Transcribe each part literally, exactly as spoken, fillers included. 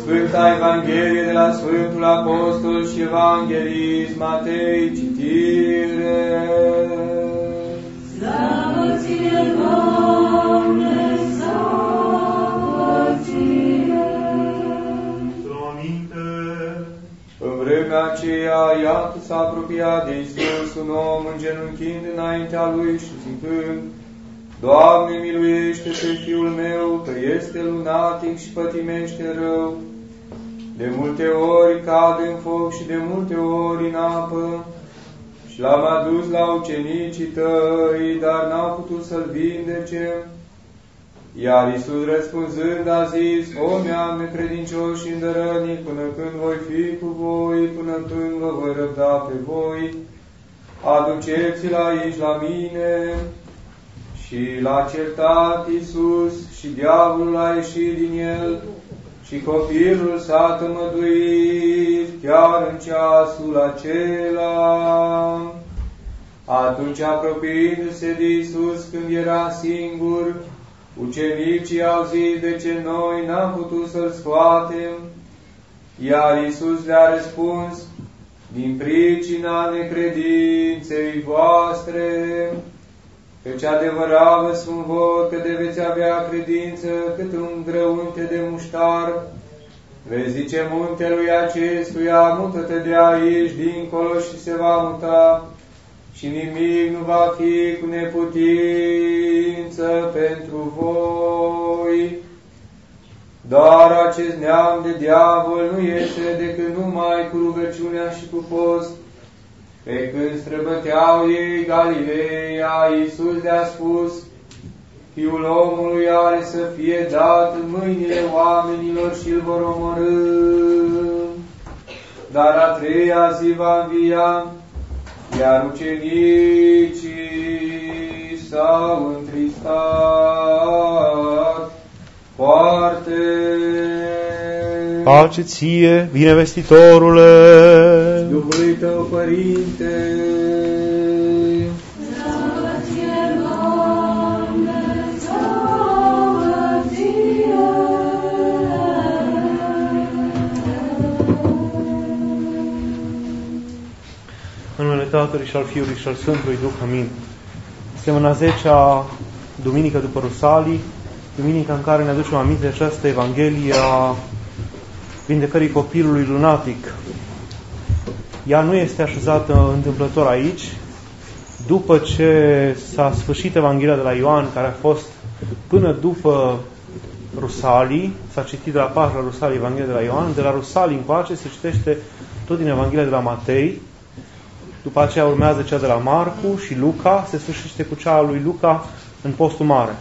Sfânta Evanghelie de la Sfântul Apostol și Evanghelist Matei, citire. Slavă ție, Doamne, slavă ție! Slăminte! În vremea aceea, iată s-a apropiat de Iisus un om îngenunchind înaintea lui și zicând: Doamne, miluiește-te, fiul meu, că este lunatic și pătimește rău. De multe ori cade în foc și de multe ori în apă. Și l-am adus la ucenicii tăi, dar n-au putut să-l vindece. Iar Iisus răspunzând a zis: O neam necredincioși și îndărătnici, până când voi fi cu voi, până când vă voi răbda pe voi, aduceți-l aici la mine. Și l-a certat Iisus și diavolul a ieșit din el și copilul s-a tămăduit chiar în ceasul acela. Atunci, apropiindu-se de Iisus când era singur, ucenicii au zis: de ce noi n-am putut să-l scoatem? Iar Iisus le-a răspuns: din pricina necredinței voastre. Căci adevărat vă spun vouă că de veți avea credință cât un grăunte de muștar, vei zice muntelui acestuia: mută-te de aici dincolo și se va muta, și nimic nu va fi cu neputință pentru voi. Dar acest neam de diavol nu iese decât numai cu rugăciunea și cu post. Pe când străbăteau ei Galileea, Iisus le-a spus: Fiul omului are să fie dat în mâinile oamenilor și îl vor omorî, dar a treia zi va învia. Iar ucenicii s-au întristat foarte. Pace ție, binevestitorule! Duhului tău, Părinte! Slavă ție, Doamne, slavă ție! În numele Tatălui și al Fiului și al Sfântului Duh, amin. Suntem în a zecea duminică după Rusalii, duminica în care ne aducem aminte de această Evanghelie a vindecării copilului lunatic. Ea nu este așezată întâmplător aici. După ce s-a sfârșit Evanghelia de la Ioan, care a fost până după Rusalii, s-a citit de la patra Rusalii Evanghelia de la Ioan, de la Rusalii încoace se citește tot din Evanghelia de la Matei, după aceea urmează cea de la Marcu și Luca, se sfârșește cu cea a lui Luca în postul mare.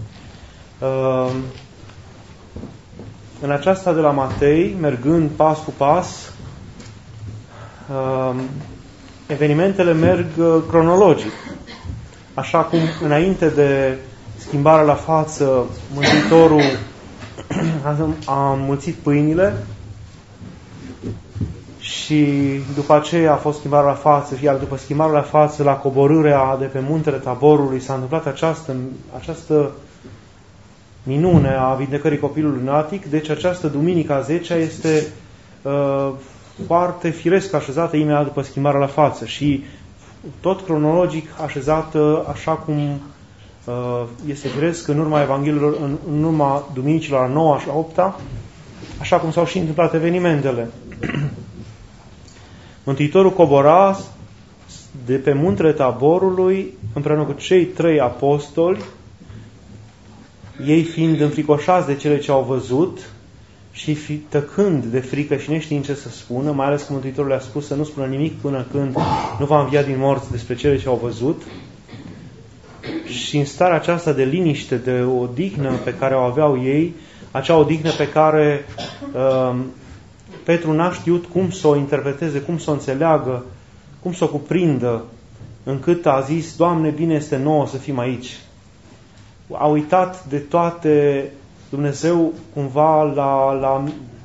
În aceasta de la Matei, mergând pas cu pas, evenimentele merg cronologic. Așa cum înainte de schimbarea la față, Mântuitorul a înmulțit pâinile și după aceea a fost schimbarea la față, iar după schimbarea la față, la coborârea de pe muntele Taborului, s-a întâmplat această, această minune a vindecării copilului lunatic. Deci această duminică a zecea este uh, foarte firesc așezată imediat după schimbarea la față și tot cronologic așezată așa cum uh, este firesc în urma Evangheliilor, în, în urma duminicilor a noua și a opta, așa cum s-au și întâmplat evenimentele. Mântuitorul cobora de pe muntele Taborului împreună cu cei trei apostoli, ei fiind înfricoșați de cele ce au văzut și fi, tăcând de frică și neștiind ce să spună, mai ales că Mântuitorul le-a spus să nu spună nimic până când nu va învia din morți despre cele ce au văzut. Și în starea aceasta de liniște, de odihnă pe care o aveau ei, acea odihnă pe care uh, Petru n-a știut cum să o interpreteze, cum să o înțeleagă, cum să o cuprindă, încât a zis: Doamne, bine este nouă să fim aici. A uitat de toate, Dumnezeu cumva l-a, l-a,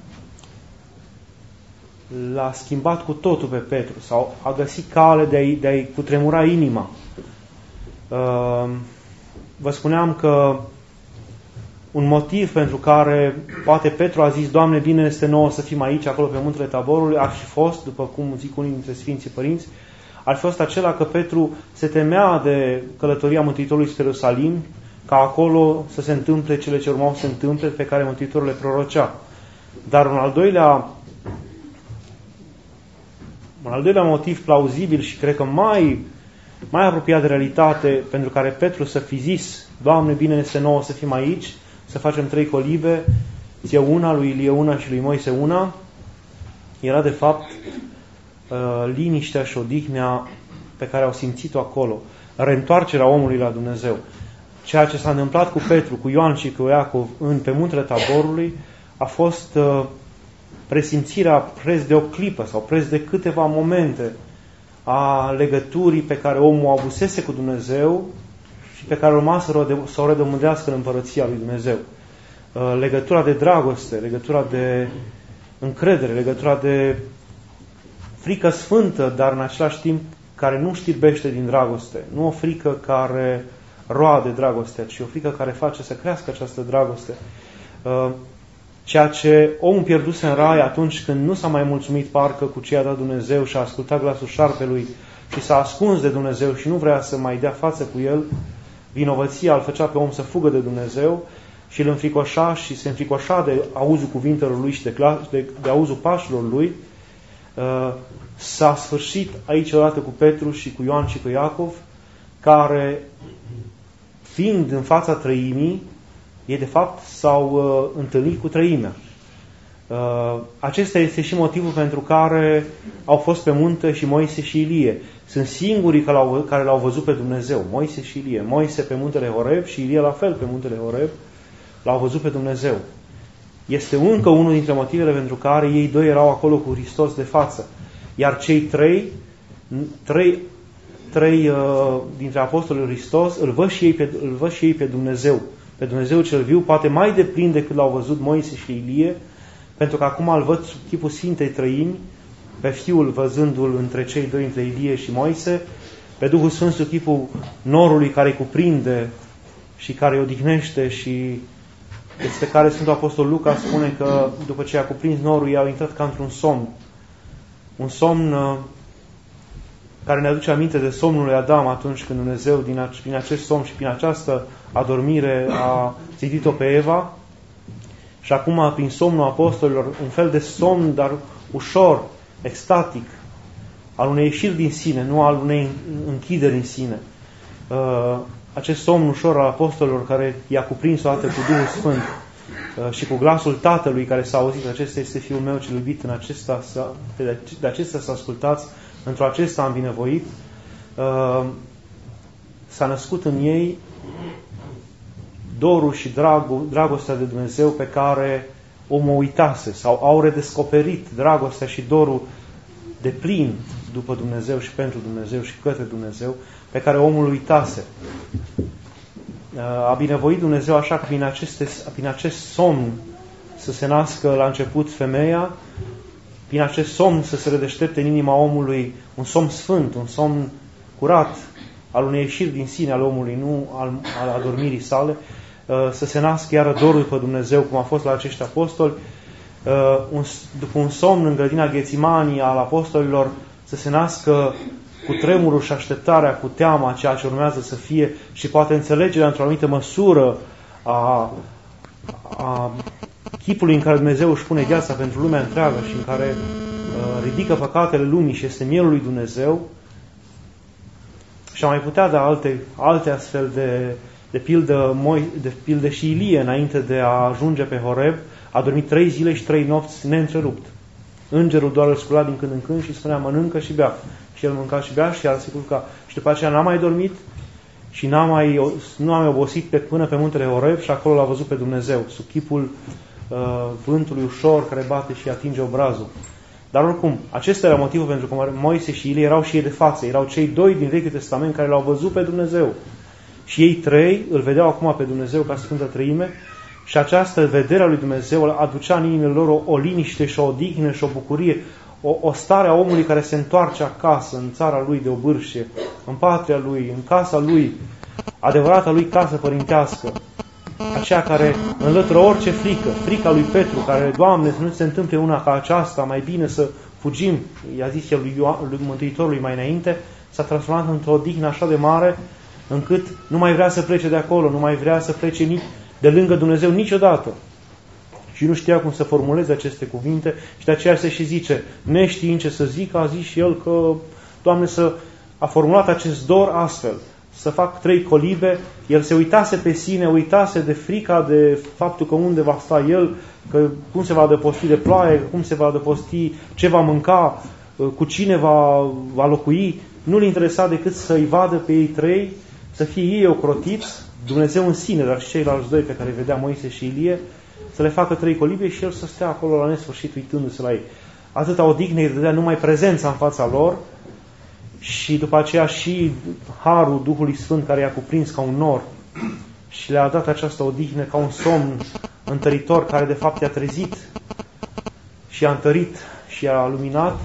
l-a schimbat cu totul pe Petru sau a găsit cale de a-i, de a-i cutremura inima. Vă spuneam că un motiv pentru care poate Petru a zis, Doamne, bine este nouă să fim aici, acolo pe muntele Taborului, ar fi fost, după cum zic unii dintre Sfinții Părinți, ar fi fost acela că Petru se temea de călătoria Mântuitorului spre Ierusalim, ca acolo să se întâmple cele ce urmau să se întâmple, pe care Mântuitorul le prorocea. Dar un al doilea, un al doilea motiv plauzibil și cred că mai, mai apropiat de realitate, pentru care Petru să fi zis, Doamne, bine este nouă să fim aici, să facem trei colibe, ție una, lui Ilie una și lui Moise una, era de fapt liniștea și odihnea pe care au simțit-o acolo, reîntoarcerea omului la Dumnezeu. Ceea ce s-a întâmplat cu Petru, cu Ioan și cu Iacov în, pe muntele Taborului a fost uh, presimțirea preț de o clipă sau preț de câteva momente a legăturii pe care omul o avusese cu Dumnezeu și pe care urma să o redămândească în împărăția lui Dumnezeu. Uh, legătura de dragoste, legătura de încredere, legătura de frică sfântă, dar în același timp care nu știrbește din dragoste. Nu o frică care roade dragostea, ci o frică care face să crească această dragoste. Ceea ce omul pierduse în rai atunci când nu s-a mai mulțumit parcă cu ce a dat Dumnezeu și a ascultat glasul șarpelui și s-a ascuns de Dumnezeu și nu vrea să mai dea față cu el, vinovăția îl făcea pe om să fugă de Dumnezeu și îl înfricoșa și se înfricoșa de auzul cuvintelor lui și de, de, de auzul pașilor lui. S-a sfârșit aici odată cu Petru și cu Ioan și cu Iacov, care, fiind în fața trăimii, ei de fapt s-au uh, întâlnit cu trăimea. Uh, acesta este și motivul pentru care au fost pe munte și Moise și Ilie. Sunt singurii care l-au, care l-au văzut pe Dumnezeu, Moise și Ilie. Moise pe muntele Horeb și Ilie la fel pe muntele Horeb, l-au văzut pe Dumnezeu. Este încă unul dintre motivele pentru care ei doi erau acolo cu Hristos de față. Iar cei trei, trei, trei uh, dintre apostolii lui Hristos îl văd și ei pe, îl văd și ei pe Dumnezeu. Pe Dumnezeu cel viu, poate mai deplin decât l-au văzut Moise și Ilie, pentru că acum îl văd sub chipul Sfintei Trăimi, pe Fiul văzându-l între cei doi, între Ilie și Moise, pe Duhul Sfânt sub chipul norului care îi cuprinde și care îi odihnește și despre care Sfântul Apostol Luca spune că după ce a cuprins norul, i-au intrat ca într-un somn. Un somn care ne aduce aminte de somnul lui Adam atunci când Dumnezeu, din, prin acest somn și prin această adormire, a zidit-o pe Eva. Și acum, prin somnul apostolilor, un fel de somn, dar ușor, extatic, al unei ieșiri din sine, nu al unei închideri în sine. Acest somn ușor al apostolilor care i-a cuprins o dată cu Duhul Sfânt și cu glasul Tatălui care s-a auzit, acesta este Fiul meu cel iubit, în acesta de acesta să ascultați, într-o acesta am binevoit, s-a născut în ei dorul și dragul, dragostea de Dumnezeu pe care omul uitase, sau au redescoperit dragostea și dorul de plin după Dumnezeu și pentru Dumnezeu și către Dumnezeu, pe care omul uitase. A binevoit Dumnezeu așa că prin, aceste, prin acest somn să se nască la început femeia, prin acest somn să se redeștepte în inima omului un somn sfânt, un somn curat, al unei ieșiri din sine al omului, nu al, al adormirii sale, să se nască iară dorul după Dumnezeu, cum a fost la acești apostoli, după un somn în grădina Ghețimanii al apostolilor, să se nască cu tremurul și așteptarea, cu teama ceea ce urmează să fie și poate înțelegerea într-o anumită măsură a, a chipului în care Dumnezeu își pune viața pentru lumea întreagă și în care uh, ridică păcatele lumii și este mielul lui Dumnezeu. Și am mai putea da alte, alte astfel de, de, pildă, de pildă și Ilie înainte de a ajunge pe Horeb, a dormit trei zile și trei nopți neîntrerupt. Îngerul doar îl scula din când în când și spunea mănâncă și bea. Și el mânca și bea și a sigur că și după aceea n-a mai dormit și n-a mai, nu a mai obosit pe, până pe muntele Horeb și acolo l-a văzut pe Dumnezeu, sub chipul uh, vântului ușor care bate și atinge obrazul. Dar oricum, acesta era motivul pentru că Moise și Ilie erau și ei de față, erau cei doi din Vechiul Testament care l-au văzut pe Dumnezeu. Și ei trei îl vedeau acum pe Dumnezeu ca Sfântă Trăime și această vedere a lui Dumnezeu aducea în inimile lor o, o liniște și o odihnă și o bucurie, o, o stare a omului care se întoarce acasă, în țara lui de obârșie, în patria lui, în casa lui, adevărata lui casă părintească. aceea care înlătură orice frică, frica lui Petru, care, Doamne, să nu se întâmple una ca aceasta, mai bine să fugim, i-a zis el lui, Ioan, lui Mântuitorului mai înainte, s-a transformat într-o odihnă așa de mare, încât nu mai vrea să plece de acolo, nu mai vrea să plece nici de lângă Dumnezeu niciodată. Și nu știa cum să formuleze aceste cuvinte și de aceea se și zice, neștiind ce să zic, a zis și el că, Doamne, să a formulat acest dor astfel, să fac trei colibe. El se uitase pe sine, uitase de frica, de faptul că unde va sta el, că cum se va adăposti de ploaie, cum se va adăposti, ce va mânca, cu cine va, va locui. Nu-l interesa decât să-i vadă pe ei trei, să fie ei ocrotiți, Dumnezeu în sine, dar și ceilalți doi pe care îi vedea Moise și Ilie, să le facă trei colibe și el să stea acolo la nesfârșit uitându-se la ei. Atâta odihnă îi dădea numai prezența în fața lor și după aceea și harul Duhului Sfânt care i-a cuprins ca un nor și le-a dat această odihnă ca un somn întăritor care de fapt i-a trezit și i-a întărit și i-a luminat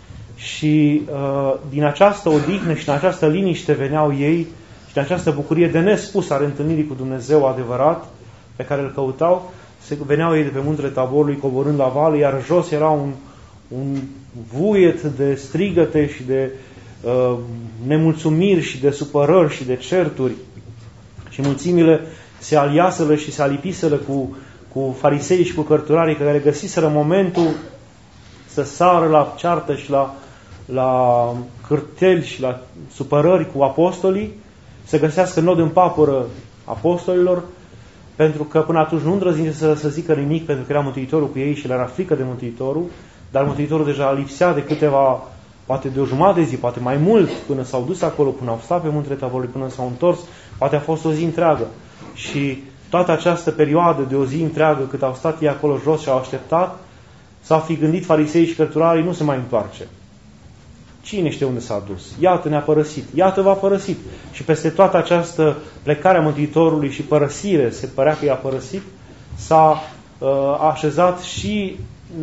și uh, din această odihnă și din această liniște veneau ei și din această bucurie de nespus a reîntâlnirii cu Dumnezeu adevărat pe care îl căutau, se veneau ei de pe muntele Taborului coborând la vale, iar jos era un, un vuiet de strigăte și de uh, nemulțumiri și de supărări și de certuri. Și mulțimile se aliaseră și se alipiseră cu, cu farisei și cu cărturarii care găsiseră momentul să sară la ceartă și la, la cârteli și la supărări cu apostolii, să găsească nod în papură apostolilor, pentru că până atunci nu îndrăznise să, să zică nimic, pentru că era Mântuitorul cu ei și le era frică de Mântuitorul, dar Mântuitorul deja lipsea de câteva, poate de o jumătate de zi, poate mai mult, până s-au dus acolo, până au stat pe muntele Taborului, până s-au întors, poate a fost o zi întreagă. Și toată această perioadă de o zi întreagă, cât au stat ei acolo jos și au așteptat, s-au fi gândit farisei și cărturarii, nu se mai întoarce. Cine știe unde s-a dus? Iată ne-a părăsit, iată v-a părăsit. Și peste toată această plecare a Mântuitorului și părăsire, se părea că i-a părăsit, s-a uh, așezat și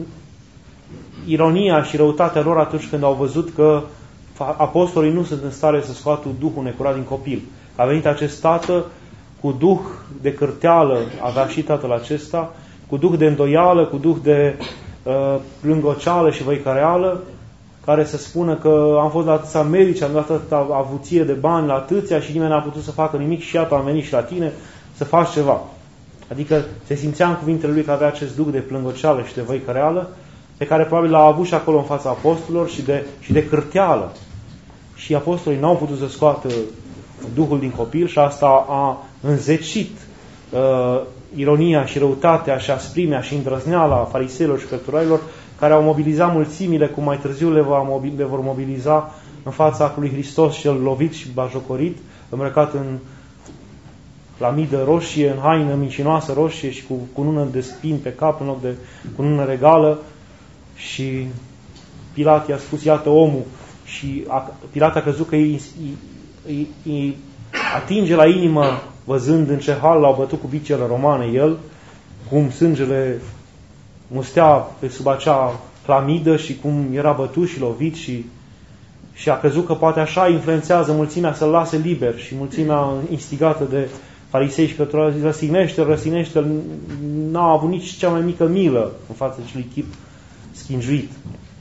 ironia și răutatea lor atunci când au văzut că apostolii nu sunt în stare să scoată Duhul necurat din copil. A venit acest tată cu duh de cârteală, avea și tatăl acesta, cu duh de îndoială, cu duh de uh, plângoceală și văicăreală, care să spună că am fost la atâția medici, am dat atâta avuție de bani la atâția și nimeni n-a putut să facă nimic și iată am venit și la tine să faci ceva. Adică se simțea în cuvintele lui că avea acest duh de plângoceală și de văicăreală, pe care probabil l-a avut și acolo în fața apostolilor și de, și de cârteală. Și apostolii n-au putut să scoată Duhul din copil și asta a înzecit uh, ironia și răutatea și asprimea și îndrăzneala fariseilor și cărturarilor, care au mobilizat mulțimile, cum mai târziu le, va, le vor mobiliza în fața lui Hristos cel lovit și bajocorit, îmbrăcat în clamidă roșie, în haină mincinoasă roșie și cu cunună de spini pe cap în loc de cunună regală. Și Pilat i-a spus, iată omul, și a, Pilat a crezut că îi, îi, îi atinge la inimă văzând în ce hal l-au bătut cu bicele romane el, cum sângele mustea pe sub acea clamidă și cum era bătut și lovit și, și a crezut că poate așa influențează mulțimea să-l lase liber și mulțimea instigată de farisei și cărturari zice, răsignește-l, răsignește-l, n-a avut nici cea mai mică milă în fața acelui chip schinjuit.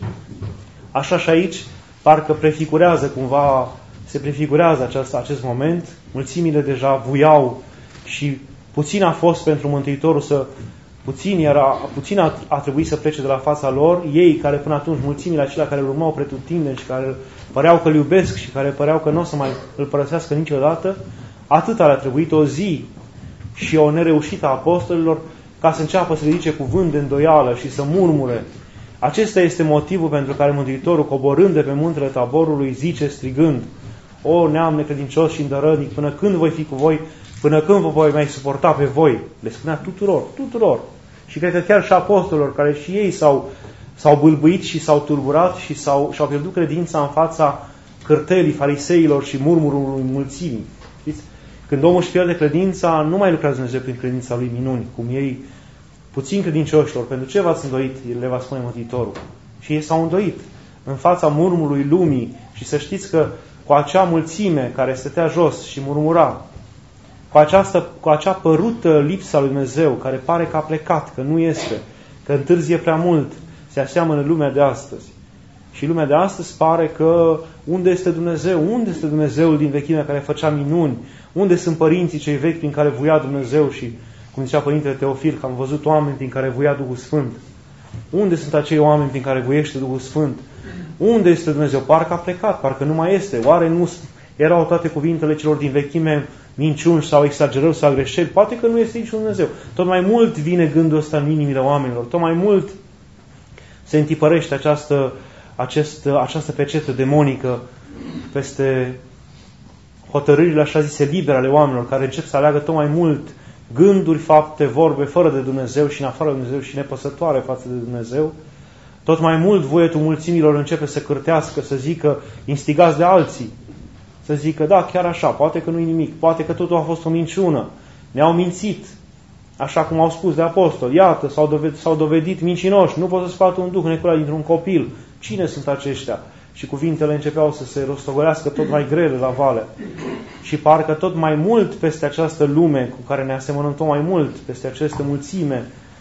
Așa și aici, parcă prefigurează cumva, se prefigurează acest, acest moment, mulțimile deja vuiau și puțin a fost pentru Mântuitorul să, puțin, era, puțin a, a trebuit să plece de la fața lor, ei care până atunci, mulțimile acelea care îl urmau pretutindeni și care păreau că îl iubesc și care păreau că nu o să mai îl părăsească niciodată, atât le-a trebuit o zi și o nereușită a apostolilor ca să înceapă să ridice cuvânt de îndoială și să murmure. Acesta este motivul pentru care Mântuitorul, coborând de pe muntele Taborului, zice strigând, o neam necredincios și îndărătnic, până când voi fi cu voi, până când vă voi mai suporta pe voi? Le spunea tuturor, tuturor. Și cred că chiar și apostolilor, care și ei s-au, s-au bâlbâit și s-au tulburat și s-au, și-au pierdut credința în fața cârtelii fariseilor și murmurului mulțimii. Știți? Când omul își pierde credința, nu mai lucrează Dumnezeu prin credința lui minuni, cum ei puțin credincioșilor. Pentru ce v-ați îndoit? Le va spune Mântuitorul. Și ei s-au îndoit în fața murmurului lumii. Și să știți că cu acea mulțime care stătea jos și murmura, cu cu, această, cu acea părută lipsa lui Dumnezeu, care pare că a plecat, că nu este, că întârzie prea mult, se aseamănă lumea de astăzi. Și lumea de astăzi pare că unde este Dumnezeu? Unde este Dumnezeul din vechimea care făcea minuni? Unde sunt părinții cei vechi prin care voia Dumnezeu? Și, cum zicea Părintele Teofil, că am văzut oameni prin care voia Duhul Sfânt. Unde sunt acei oameni prin care voiește Duhul Sfânt? Unde este Dumnezeu? Parcă a plecat, parcă nu mai este. Oare nu erau toate cuvintele celor din vechime minciuni sau exagerări sau greșeli? Poate că nu este niciun Dumnezeu. Tot mai mult vine gândul ăsta în inimile oamenilor. Tot mai mult se întipărește această, acest, această pecetă demonică peste hotărârile așa zise libere ale oamenilor, care încep să aleagă tot mai mult gânduri, fapte, vorbe fără de Dumnezeu și în afară de Dumnezeu și nepăsătoare față de Dumnezeu. Tot mai mult voietul mulțimilor începe să cârtească, să zică, instigați de alții, să zică, da, chiar așa, poate că nu-i nimic, poate că totul a fost o minciună, ne-au mințit, așa cum au spus de apostoli, iată, s-au dovedit, s-au dovedit mincinoși, nu pot să scoată un duh necurat dintr-un copil. Cine sunt aceștia? Și cuvintele începeau să se rostogolească tot mai grele la vale. Și parcă tot mai mult peste această lume cu care ne asemănăm tot mai mult, peste aceste mulțime,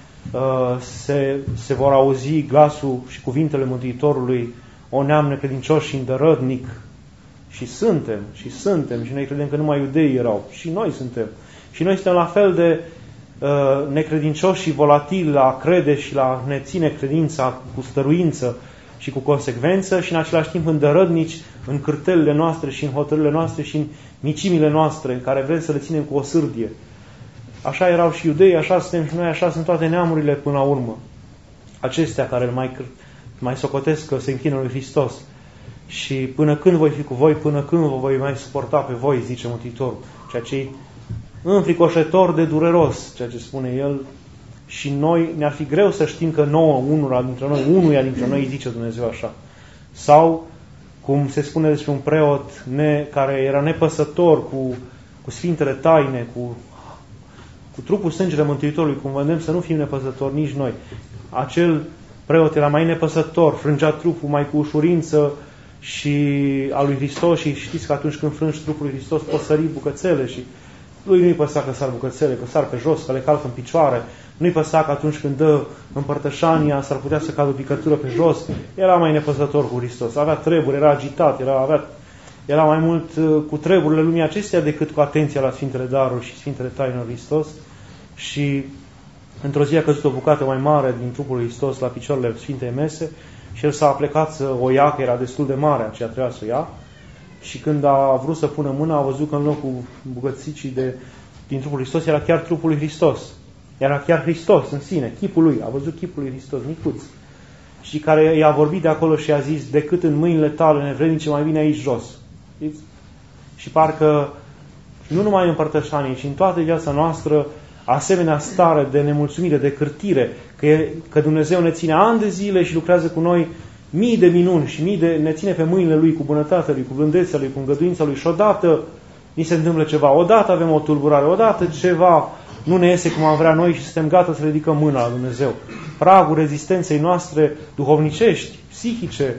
se, se vor auzi glasul și cuvintele Mântuitorului, o neam necredincioși și îndărătnic. Și suntem, și suntem, și noi credem că numai iudeii erau. Și noi suntem. Și noi suntem la fel de uh, necredincioși și volatili la a crede și la a ne ține credința cu stăruință și cu consecvență și în același timp îndărătnici în cârtelile noastre și în hotărârile noastre și în micimile noastre, în care vrem să le ținem cu o sârdie. Așa erau și iudeii, așa suntem și noi, așa sunt toate neamurile până la urmă. Acestea care mai, mai socotesc că se închină lui Hristos. Și până când voi fi cu voi, până când vă voi mai suporta pe voi, zice Mântuitorul. Ceea ce e înfricoșător de dureros, ceea ce spune El. Și noi, ne-ar fi greu să știm că nouă, unul dintre noi, unuia dintre noi, zice Dumnezeu așa. Sau, cum se spune despre un preot ne, care era nepăsător cu, cu sfintele taine, cu, cu trupul sângele Mântuitorului, cum vedem să nu fim nepăsători nici noi. Acel preot era mai nepăsător, frângea trupul mai cu ușurință și a lui Hristos și știți că atunci când frângi trupul lui Hristos poți sări bucățele și lui nu-i păsa că sar bucățele, că sar pe jos, că le calcă în picioare. Nu-i păsa că atunci când dă împărtășania s-ar putea să cadă o picătură pe jos. Era mai nepăsător cu Hristos. Avea treburi, era agitat, era, avea, era mai mult cu treburile lumii acestea decât cu atenția la Sfintele Daruri și Sfintele Taine lui Hristos. Și într-o zi a căzut o bucată mai mare din trupul lui Hristos la picioarele Sfintei Mese și el s-a plecat să o ia, că era destul de mare, aceea trebuia să o ia. Și când a vrut să pună mâna, a văzut că în locul bucățicii de, din trupul lui Hristos era chiar trupul lui Hristos. Era chiar Hristos în sine, chipul lui. A văzut chipul lui Hristos, micuț. Și care i-a vorbit de acolo și a zis, decât în mâinile tale nevrednice, mai bine aici jos. Știți? Și parcă nu numai în împărtășanie, ci în toată viața noastră, asemenea stare de nemulțumire, de cârtire, că, e, că Dumnezeu ne ține ani de zile și lucrează cu noi mii de minuni și mii de, ne ține pe mâinile Lui cu bunătatea Lui, cu blândețea Lui, cu îngăduința Lui și odată ni se întâmplă ceva, odată avem o tulburare, odată ceva nu ne iese cum am vrea noi și suntem gata să ridicăm mâna la Dumnezeu. Pragul rezistenței noastre duhovnicești, psihice,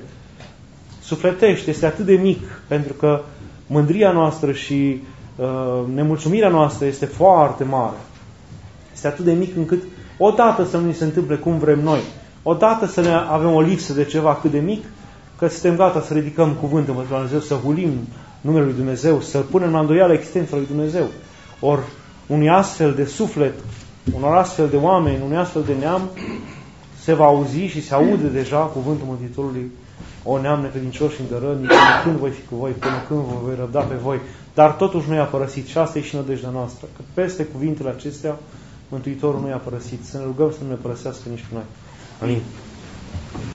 sufletești este atât de mic, pentru că mândria noastră și uh, nemulțumirea noastră este foarte mare. Este atât de mic încât odată să nu ni se întâmple cum vrem noi, odată să ne avem o lipsă de ceva cât de mic, că suntem gata să ridicăm cuvântul pentru Dumnezeu, să hulim numele Lui Dumnezeu, să punem la îndoială existența Lui Dumnezeu. Ori unui astfel de suflet, unor astfel de oameni, unui astfel de neam, se va auzi și se aude deja cuvântul Mântuitorului: o neam necredincioși și îndărătnici, până când voi fi cu voi, până când vă voi răbda pe voi. Dar totuși nu i-a părăsit și asta e și nădejdea noastră, că peste cuvintele acestea Mântuitorul nu i-a părăsit. Să ne rugăm să nu ne părăsească nici pe noi. Amin.